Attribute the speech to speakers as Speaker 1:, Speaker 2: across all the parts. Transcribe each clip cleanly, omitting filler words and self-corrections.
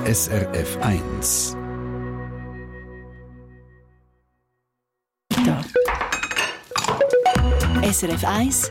Speaker 1: SRF 1.
Speaker 2: SRF 1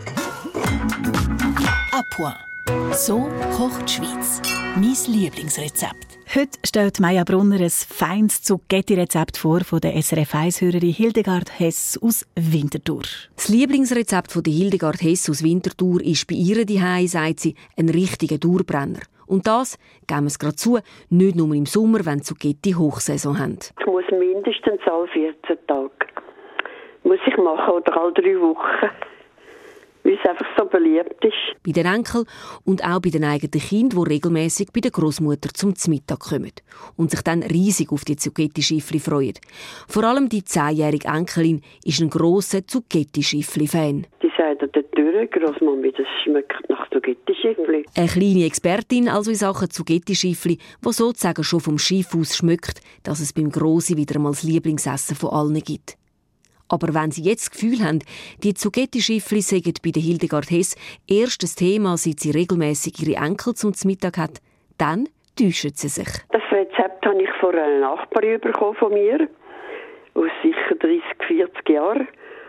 Speaker 2: «A point». So kocht die Schweiz. Mein Lieblingsrezept.
Speaker 3: Heute stellt Maja Brunner ein feines Zucchetti-Rezept vor von der SRF 1-Hörerin Hildegard Hess aus Winterthur.
Speaker 4: Das Lieblingsrezept von Hildegard Hess aus Winterthur ist bei ihr daheim, sagt sie, ein richtiger Dauerbrenner. Und das, geben wir es gerade zu, nicht nur im Sommer, wenn Zucchetti Hochsaison haben.
Speaker 5: Ich muss mindestens alle 14 Tage muss ich machen oder alle 3 Wochen. Weil es einfach so beliebt ist.
Speaker 4: Bei den Enkeln und auch bei den eigenen Kindern, die regelmässig bei der Großmutter zum Mittag kommen und sich dann riesig auf die Zucchetti-Schiffli freuen. Vor allem die 10-jährige Enkelin ist ein grosser Zucchetti-Schiffli-Fan.
Speaker 5: Die sagt an der Tür, Grossmami, das schmeckt nach Zucchetti-Schiffli.
Speaker 4: Eine kleine Expertin also in Sachen Zucchetti-Schiffli, die sozusagen schon vom Schiff aus schmeckt, dass es beim Grossi wieder einmal das Lieblingsessen von allen gibt. Aber wenn Sie jetzt das Gefühl haben, die Zucchetti-Schiffli seien bei der Hildegard Hess erstes Thema, seit sie regelmässig ihre Enkel zum Mittag hat, dann täuschen Sie sich.
Speaker 5: Das Rezept habe ich von einer Nachbarin bekommen von mir, aus sicher 30, 40 Jahren.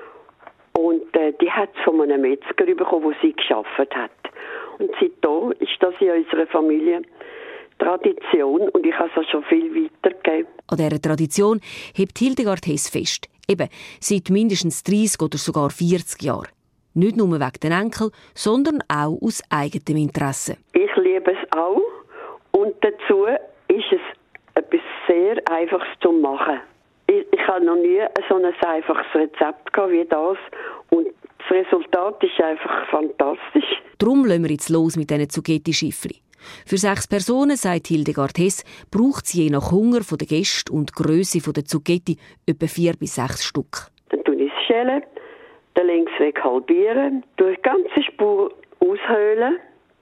Speaker 5: Und die hat es von einem Metzger bekommen, wo sie gearbeitet hat. Und seitdem ist das in unserer Familie Tradition und ich habe es auch schon viel weitergegeben.
Speaker 4: An dieser Tradition hebt Hildegard Hess fest. Eben, seit mindestens 30 oder sogar 40 Jahren. Nicht nur wegen den Enkeln, sondern auch aus eigenem Interesse.
Speaker 5: Ich liebe es auch und dazu ist es etwas sehr Einfaches zu machen. Ich habe noch nie so ein einfaches Rezept gehabt wie das und das Resultat ist einfach fantastisch.
Speaker 4: Darum lassen wir jetzt los mit diesen Zucchetti-Schiffli. Für 6 Personen, sagt Hildegard Hess, braucht es je nach Hunger der Gäste und Grösse der Zucchetti etwa 4 bis 6 Stück.
Speaker 5: Dann tue ich es schälen, den Linksweg halbieren, durch die ganze Spur aushöhlen,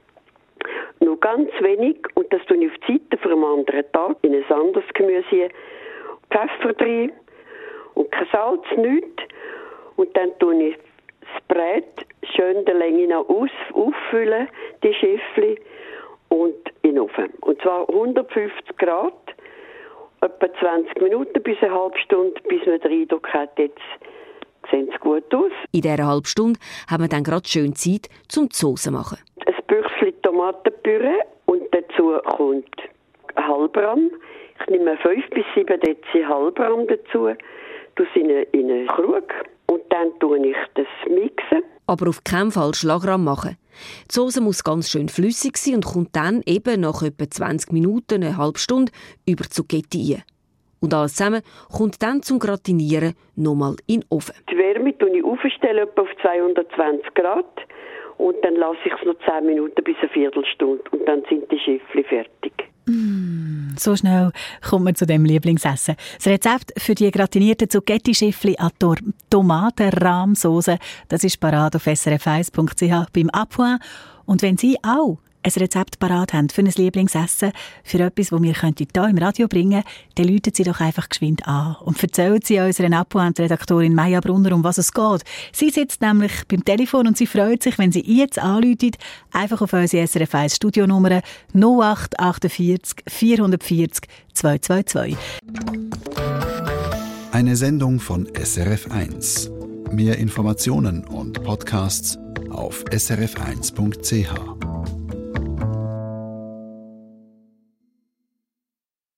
Speaker 5: nur ganz wenig und das tue ich auf die Seite für einen anderen Tag in ein anderes Gemüse, Pfeffer drin und kein Salz, nichts. Und dann tue ich das Brät schön der Länge nach auffüllen, die Schiffli, und in den Ofen. Und zwar 150 Grad, etwa 20 Minuten bis eine halbe Stunde, bis man den Eindruck hat, jetzt sieht es gut aus.
Speaker 4: In dieser halben Stunde haben wir dann gerade schön Zeit, um die Sauce zu machen.
Speaker 5: Ein Büchschen Tomatenpüree und dazu kommt Halbrahm. Ich nehme 5 bis 7 Dezi Halbrahm dazu, tue es in einen Krug und dann tue ich das mixen.
Speaker 4: Aber auf keinen Fall Schlagrahm machen. Die Sauce muss ganz schön flüssig sein und kommt dann eben nach etwa 20 Minuten, eine halbe Stunde, über die Zucchetti rein. Und alles zusammen kommt dann zum Gratinieren nochmal in den Ofen.
Speaker 5: Die Wärme aufstelle etwa auf 220 Grad und dann lasse ich es noch 10 Minuten bis eine Viertelstunde und dann sind die Schiffli fertig.
Speaker 3: So schnell kommt man zu dem Lieblingsessen. Das Rezept für die gratinierten Zucchetti-Schiffli an Tomatenrahmsauce, das ist parat auf srf1.ch beim «A point». Und wenn Sie auch ein Rezept parat haben für ein Lieblingsessen, für etwas, das wir hier im Radio bringen könnten, dann rufen Sie doch einfach geschwind an und erzählen Sie unserer «A point»-Redaktorin Maja Brunner, um was es geht. Sie sitzt nämlich beim Telefon und sie freut sich, wenn Sie jetzt anrufen, einfach auf unsere SRF 1 Studionummer 0848 440 222.
Speaker 1: Eine Sendung von SRF 1. Mehr Informationen und Podcasts auf srf1.ch.